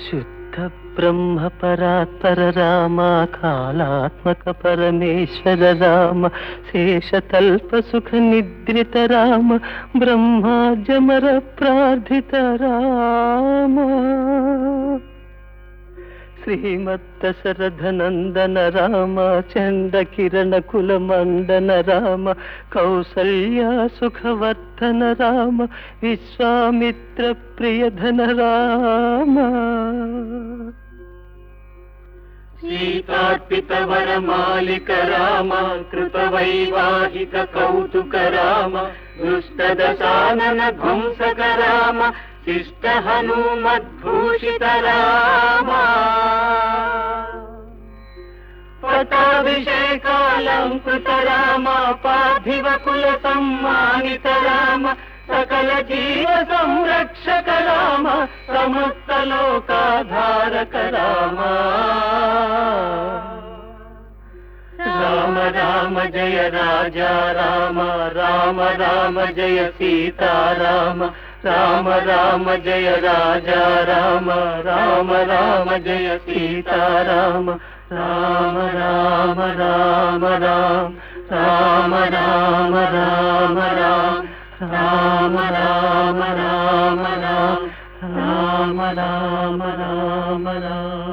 శుద్ధ బ్రహ్మ పరాత్పర రామ కాళాత్మక పరమేశ్వర రామ శేషతల్ప సుఖ నిద్రిత రామ బ్రహ్మాజమర ప్రార్థిత రామ శ్రీమద్దశరథనందన రామ చండ కిరణ కుల మండన రామ కౌసల్యా సుఖవర్ధన రామ విశ్వామిత్ర ప్రియధన రామ సీతార్పిత వరమాలిక రామ కృత వైవాహిక కౌతుక రామ దుష్ట దశానన ధ్వంసక రామ శిష్ట హనుమద్భూషిత రామ పటాభిషేకాలంకృత రామ పార్థివ కుల సమ్మానిత రామ సకల జీవ సంరక్షక రామ సమస్త లోకాధారక రామ రామ రామ జయ రాజా రామ రామ రామ జయ సీతారామ రామ రామ జయ రాజా రామ రామ రామ జయ సీతారామ రామ రామ రామ రామ రామ రామ రామ రామ రామ రామ రామ రామ రామ రామ రామ రామ